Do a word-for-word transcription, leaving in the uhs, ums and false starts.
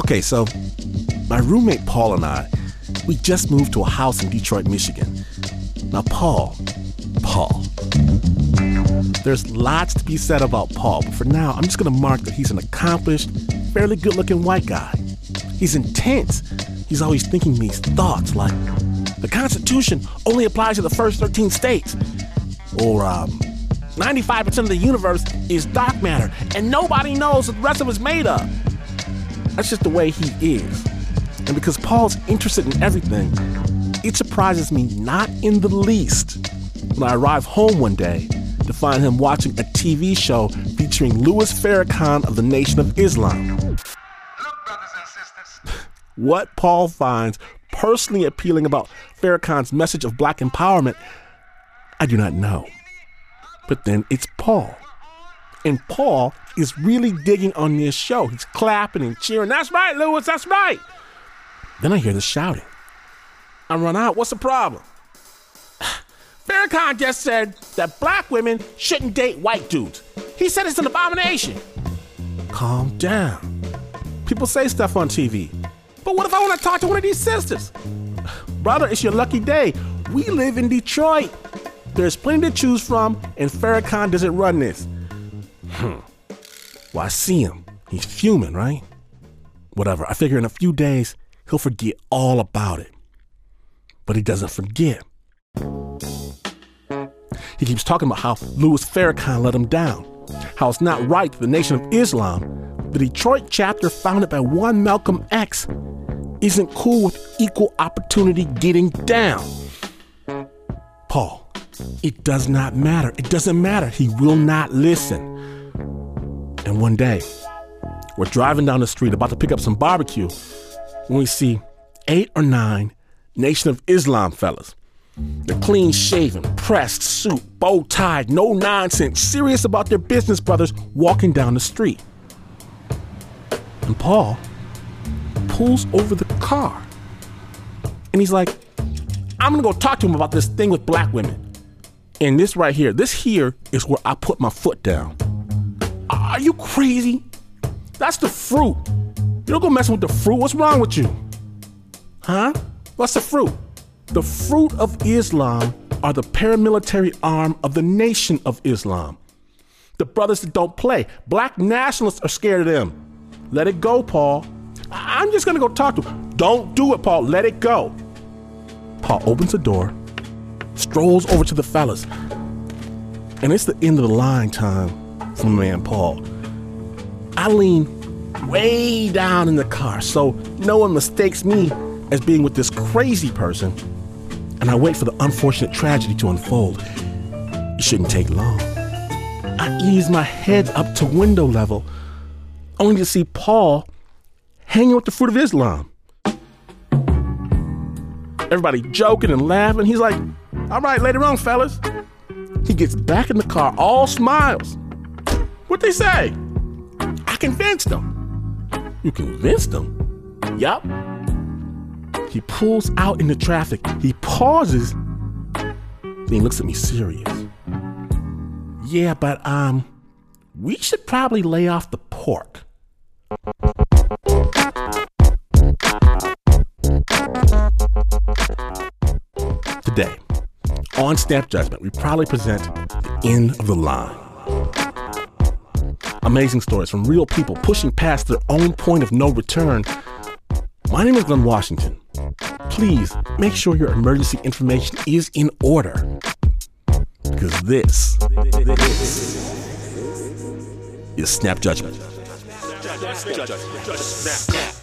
Okay, so my roommate Paul and I, we just moved to a house in Detroit, Michigan. Now, Paul, Paul. There's lots to be said about Paul, but for now, I'm just going to mark that he's an accomplished, fairly good-looking white guy. He's intense. He's always thinking these thoughts like, the Constitution only applies to the first thirteen states. Or, um, ninety-five percent of the universe is dark matter, and nobody knows what the rest of it's made of. That's just the way he is. And because Paul's interested in everything, it surprises me not in the least when I arrive home one day to find him watching a T V show featuring Louis Farrakhan of the Nation of Islam. Look, brothers and sisters. What Paul finds personally appealing about Farrakhan's message of black empowerment, I do not know. But then it's Paul. And Paul is really digging on this show. He's clapping and cheering. That's right, Louis, that's right. Then I hear the shouting. I run out. What's the problem? Farrakhan just said that black women shouldn't date white dudes. He said it's an abomination. Calm down. People say stuff on T V. But what if I want to talk to one of these sisters? Brother, it's your lucky day. We live in Detroit. There's plenty to choose from, and Farrakhan doesn't run this. Hmm. Well, I see him. He's fuming, right? Whatever. I figure in a few days, he'll forget all about it. But he doesn't forget. He keeps talking about how Louis Farrakhan let him down, how it's not right that the Nation of Islam, the Detroit chapter founded by one Malcolm X, isn't cool with equal opportunity getting down. Paul, it does not matter. It doesn't matter. He will not listen. And one day, we're driving down the street about to pick up some barbecue when we see eight or nine Nation of Islam fellas. They're clean-shaven, pressed suit, bow-tied, no nonsense, serious about their business brothers walking down the street. And Paul pulls over the car. And he's like, I'm gonna go talk to him about this thing with black women. And this right here, this here is where I put my foot down. Are you crazy? That's the fruit. You don't go messing with the fruit. What's wrong with you? Huh? What's the fruit? The fruit of Islam are the paramilitary arm of the Nation of Islam. The brothers that don't play. Black nationalists are scared of them. Let it go, Paul. I'm just gonna go talk to him. Don't do it, Paul. Let it go. Paul opens the door, strolls over to the fellas, and it's the end of the line time for my man Paul. I lean way down in the car so no one mistakes me as being with this crazy person, and I wait for the unfortunate tragedy to unfold. It shouldn't take long. I ease my head up to window level, only to see Paul hanging with the fruit of Islam. Everybody joking and laughing. He's like, all right, later on, fellas. He gets back in the car, all smiles. What'd they say? I convinced them. You convinced them? Yup. He pulls out into traffic. He pauses. Then he looks at me serious. Yeah, but, um, we should probably lay off the pork. Today, on Snap Judgment, we proudly present The End of the Line. Amazing stories from real people pushing past their own point of no return. My name is Glenn Washington. Please make sure your emergency information is in order. Because this, this is Snap Judgment. Snap.